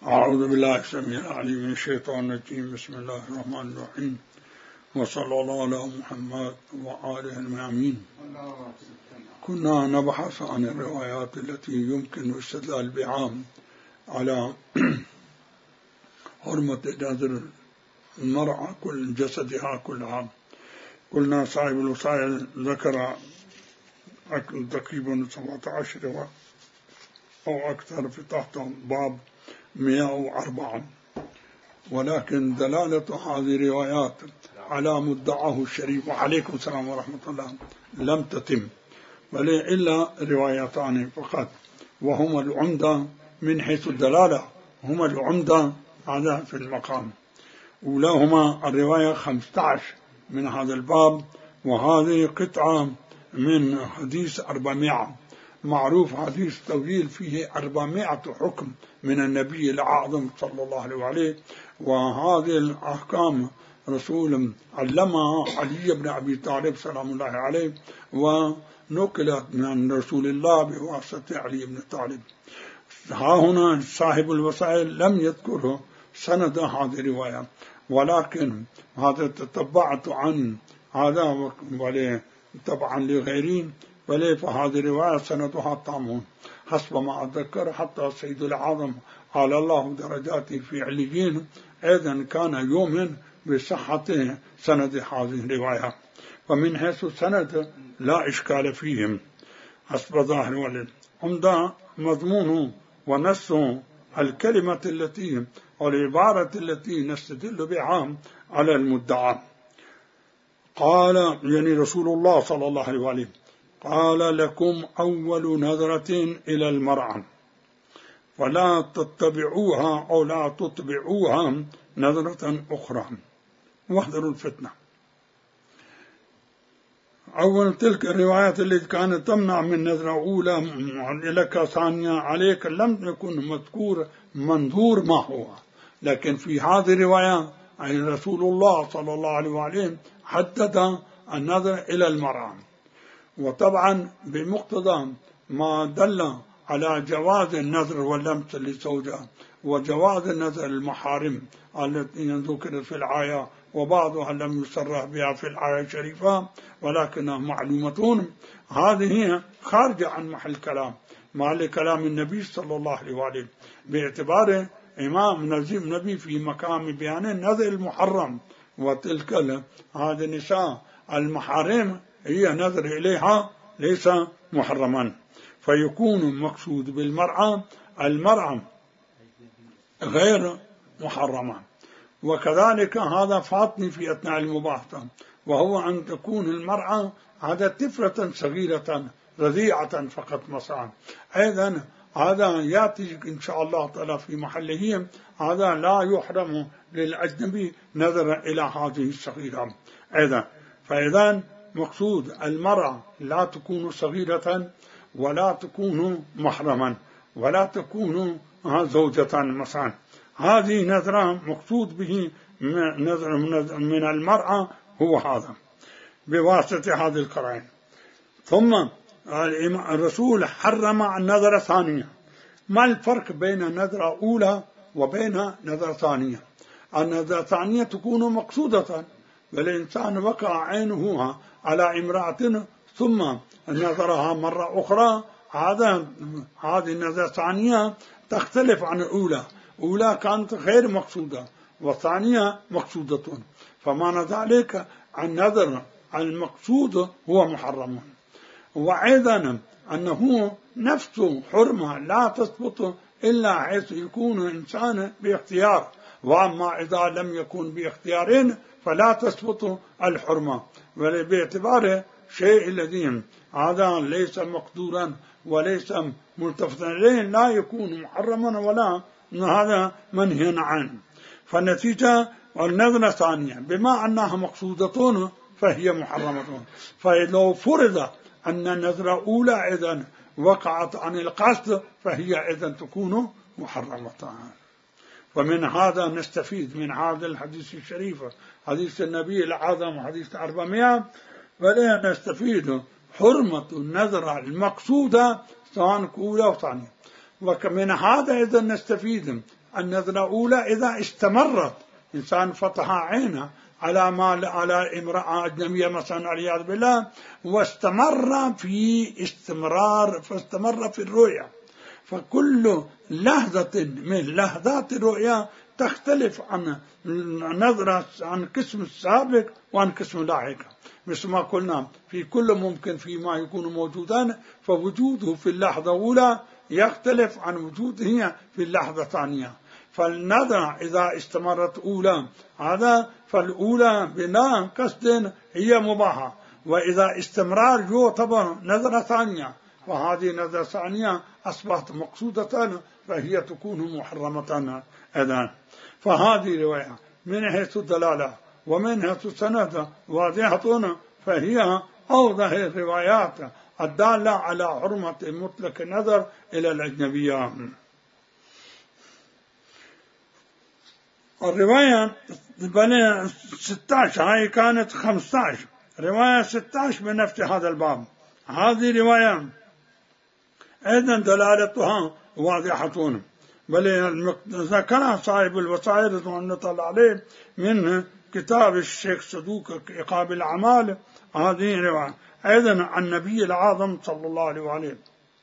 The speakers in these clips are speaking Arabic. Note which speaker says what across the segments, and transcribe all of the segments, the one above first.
Speaker 1: أعوذ بالله السميع العليم من الشيطان الرجيم. بسم الله الرحمن الرحيم، وصلى الله على محمد وآله الميامين. كنا نبحث عن الروايات التي يمكن الاستدلال بها على حرمة نذر المرأة كل جسدها كلها. قلنا صاحب الوسائل ذكر تقريبا 17 أو أكثر في تحت باب 104، ولكن دلالة هذه الروايات على مدعاه الشريف وعليكم السلام ورحمة الله لم تتم، بل إلا روايتان فقط، وهما العمدة من حيث الدلالة، هما العمدة هذا في المقام. أولاهما الرواية 15 من هذا الباب، وهذه قطعة من حديث 400. معروف حديث طويل فيه 400 حكم من النبي الأعظم صلى الله عليه وآله، وهذه الأحكام رسول علمها علي بن أبي طالب سلام الله عليه، ونقلت من رسول الله بواسطة علي بن طالب. ها هنا صاحب الوسائل لم يذكره سند هذه الرواية، ولكن هذا تتبعت عن هذا طبعا لغيرين، بل فهذه الرواية سندها تام حسب ما أتذكر. حتى السيد الأعظم على الله درجاته في عليين أيضا كان يؤمن بصحة سند هذه الرواية، ومن حيث السند لا إشكال فيهم حسب ظاهر الولد. عمدا مضمون ونص الكلمة التي أو العبارة التي نستدل بها على المدعى. قال يعني رسول الله صلى الله عليه وآله قال: لكم أول نظرة إلى المرأة ولا تتبعوها أو لا تتبعوها نظرة أخرى واحذروا الفتنة. أول تلك الروايات التي كانت تمنع من نظرة أولى لك ثانية عليك لم يكن مذكور منظور ما هو، لكن في هذه الرواية أي رسول الله صلى الله عليه وآله حدد النظر إلى المرأة، وطبعا بمقتضى ما دل على جواز النظر واللمس للزوجة وجواز النظر المحارم التي ذكرت في الآية، وبعضها لم يصرح بها في الآية الشريفة ولكنها معلومة. هذه خارجة عن محل كلام النبي صلى الله عليه وآله، باعتبار إمام نبي في مقام بيان النظر المحرم، وتلك هذه النساء المحارم هي نظر إليها ليس محرما، فيكون مقصود بالمرأة المرأة غير محرمة. وكذلك هذا فاتني في أثناء المباحثة، وهو أن تكون المرأة هذا طفلة صغيرة رضيعة فقط مثلا، أيضا هذا يأتي إن شاء الله تعالى في محله. هذا لا يحرم للأجنبي نظر إلى هذه الصغيرة أيضا. فإذا مقصود المرأة لا تكون صغيرة ولا تكون محرما ولا تكون زوجة مثلا. هذه نظرة مقصود به نظر من المرأة هو هذا بواسطة هذه القرائن. ثم الرسول حرم النظرة ثانية. ما الفرق بين النظرة أولى وبين نظرة ثانية؟ النظرة الثانية تكون مقصودة، والإنسان وقع عينه على امرأة ثم نظرها مرة أخرى، هذه النظرة الثانية تختلف عن الأولى. أولى كانت غير مقصودة والثانية مقصودة، فمعنى ذلك النظر المقصود هو محرم. وأيضا أنه نفس حرمة لا تثبت إلا حيث يكون إنسان باختيار، وأما إذا لم يكن باختيار فلا تثبت الحرمة، باعتبار شيء الذي هذا ليس مقدورا وليس ملتفتا إليه لا يكون محرما ولا هذا منهي عنه. فالنتيجة النظرة الثانية بما أنها مقصودة فهي محرمة. فلو فرض أن النظرة أولى إذن وقعت عن القصد فهي إذن تكون محرمة. ومن هذا نستفيد من هذا الحديث الشريف، حديث النبي الأعظم حديث 400، ولا نستفيد حرمة النظرة المقصودة سواء أولى أو ثانية. ومن هذا إذن نستفيد النظرة الأولى إذا استمرت، إنسان فتح عينه على امرأة أجنبية مثلا والعياذ بالله، واستمر في الرؤيا، فكل لحظة من لحظات الرؤيا تختلف عن نظرة عن القسم السابق وعن القسم اللاحق. مثل ما قلنا في كل ممكن فيما يكون موجودا، فوجوده في اللحظة الأولى يختلف عن وجوده في اللحظة الثانية. فالنظرة إذا استمرت أولى هذا فالأولى بلا قصد هي مباحة، وإذا استمرار يعتبر نظرة ثانية، وهذه نظرة ثانية أصبحت مقصودة فهي تكون محرمة أيضا. فهذه رواية من حيث الدلالة ومن حيث السند واضحة، فهي أوضح الروايات الدالة على حرمة مطلق النظر إلى الأجنبية. الرواية 16 هاي كانت 15، رواية 16 من نفس هذا الباب. هذه رواية أيضا دلالتها واضحة، بل ذكرها صاحب الوصايا رضوان الله عليه من كتاب الشيخ صدوق عقاب الأعمال. هذه رواية أيضا عن النبي العظم صلى الله عليه وآله.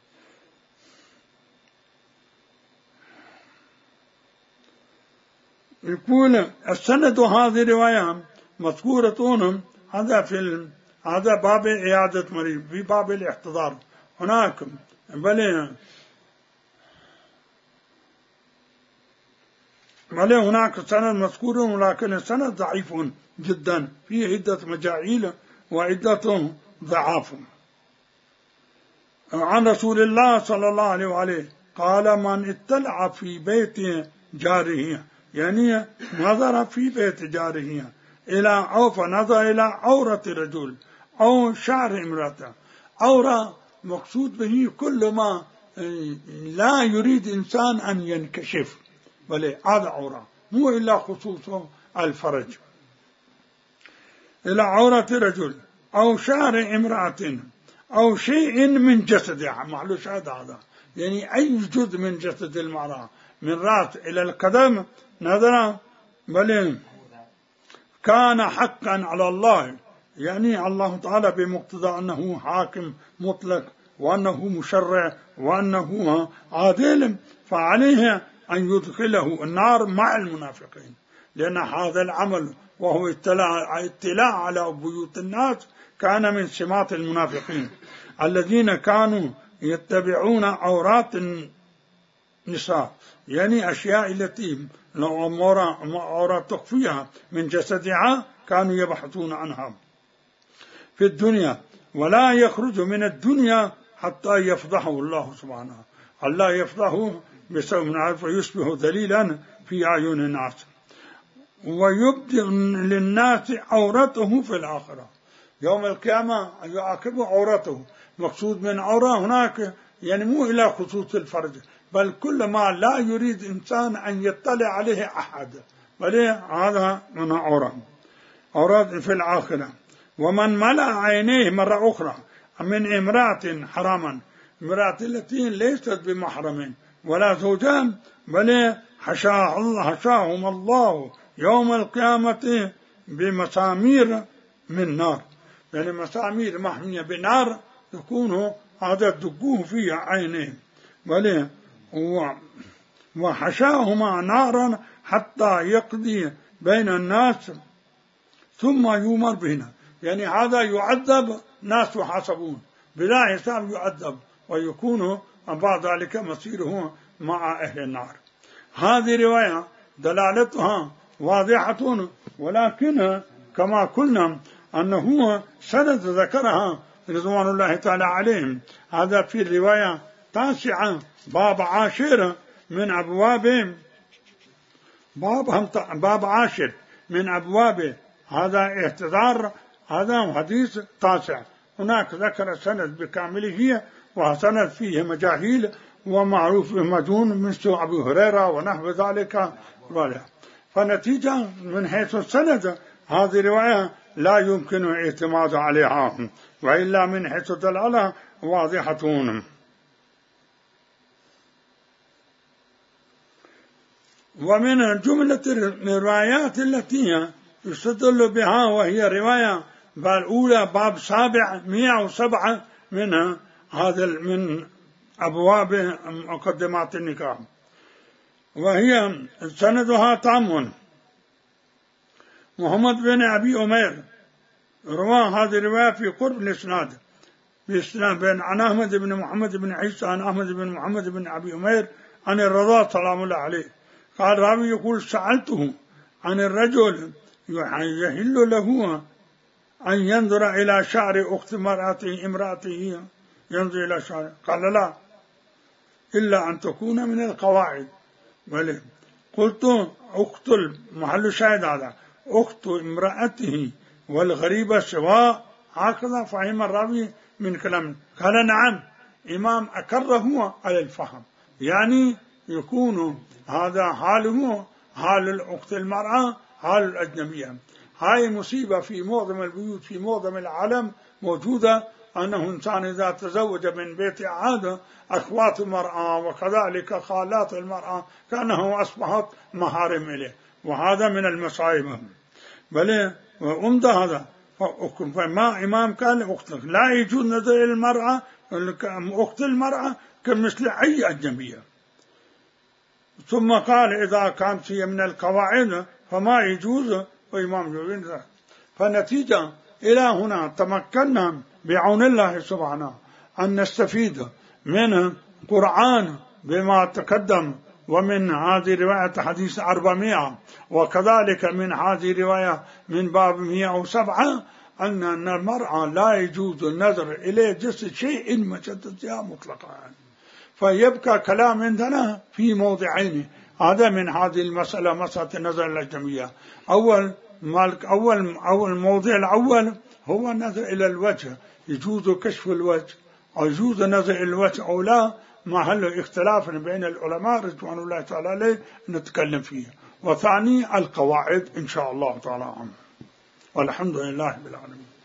Speaker 1: يقول السند هذه رواية مذكورة هذا باب عيادة مريض، في باب الاحتضار هناك، بل هناك سند مذكور، ولكن السند ضعيف جدا، فيه عدة مجاعيل وعدة ضعاف. عن رسول الله صلى الله عليه وآله قال: من اطلع في بيت جاره، يعني نظر في بيت جاره فنظر إلى عورة رجل أو شعر امرأة. عورة مقصود به كل ما لا يريد إنسان أن ينكشف، بل هذا عورة، مو إلا خصوص الفرج. إلى عورة رجل أو شعر امرأة أو شيء من جسدها، معلوش هذا يعني أي جزء من جسد المرأة من رأس إلى القدم نظرا، بل كان حقا على الله، يعني الله تعالى بمقتضى أنه حاكم مطلق وأنه مشرع وأنه عادل، فعليه أن يدخله النار مع المنافقين، لأن هذا العمل وهو اطلاع على بيوت الناس كان من سمات المنافقين الذين كانوا يتبعون عورات النساء، يعني أشياء التي عورات تخفيها من جسدها كانوا يبحثون عنها في الدنيا، ولا يخرج من الدنيا حتى يفضحه الله سبحانه، الله يفضحه بسبب فيصبح ذليلا في أعين الناس، ويبدي للناس عورته في الآخرة. يوم القيامة يعاقب عورته، مقصود من عورة هناك يعني مو إلى خصوص الفرج، بل كل ما لا يريد إنسان أن يطلع عليه أحد، بل هذا من عورات في الآخرة. ومن ملأ عينيه مرة أخرى من امرأة حراما، امرأة التي ليست بمحرم ولا زوجان، بل حشاهم الله يوم القيامة بمسامير من نار، يعني مسامير محمية بنار يكون هذا دقوه في عينيه، بل وحشاهما نارا حتى يقضي بين الناس ثم يؤمر بهنا، يعني هذا يعذب ناس يحاسبون بلا حساب، يعذب ويكون بعد ذلك مصيره مع أهل النار. هذه رواية دلالتها واضحة، ولكن كما قلنا أنه سند ذكرها رضوان الله تعالى عليهم، هذا في الرواية 9 باب 10 من أبواب باب 10 من أبواب هذا احتضار، هذا حديث 9. هناك ذكر سند بكامله وسند فيه مجاهيل ومعروف مدون مثل أبي هريرة ونحو ذلك. فنتيجة من حيث السند هذه رواية لا يمكن الاعتماد عليها، وإلا من حيث الدلالة واضحة. ومن جملة الروايات التي يستدل بها، وهي رواية الأولى باب 707 منها، هذا من أبواب مقدمات النكاح، وهي سندها تام. محمد بن أبي أمير روى هذه الرواية في قرب الإسناد بين عن أحمد بن محمد بن عيسى عن أحمد بن محمد بن أبي أمير عن الرضا سلام الله عليه قال راوي يقول سألته عن الرجل يحل له أن ينظر إلى شعر أخت امرأته ينظر إلى شعر، قال لا إلا أن تكون من القواعد. قلت أخت محل شاهد هذا أخت امرأته والغريبة سواء، هكذا فهم الراوي من كلام. قال نعم، إمام أكره على الفهم، يعني يكون هذا حاله حال الأخت المرأة حال الأجنبية. هاي مصيبة في معظم البيوت في معظم العالم موجودة، أنه إنسان إذا تزوج من بيت عادة أخوات المرأة وكذلك خالات المرأة كأنه أصبحت محارم إليه، وهذا من المصائب. بل وأمضى هذا فما إمام قال أختك لا يجوز نظر المرأة أخت المرأة كمثل أي أجنبية. ثم قال إذا كانت هي من القواعد فما يجوز وإمام جوين. فنتيجة إلى هنا تمكنا بعون الله سبحانه أن نستفيد من القرآن بما تقدم، ومن هذه رواية حديث 400، وكذلك من هذه رواية من باب 107 أن المرأة لا يجوز النظر إليه جسد شيء مشددها مطلقا. فيبقى كلام عندنا في موضعين، هذا من هذه المسألة مسألة النظر الأجنبية. أول موضع الأول هو النظر إلى الوجه، يجوز كشف الوجه أو يجوز النظر إلى الوجه أو لا، محل اختلاف بين العلماء رضوان الله تعالى عليه نتكلم فيه. وثاني القواعد إن شاء الله تعالى، والحمد لله بالعالمين.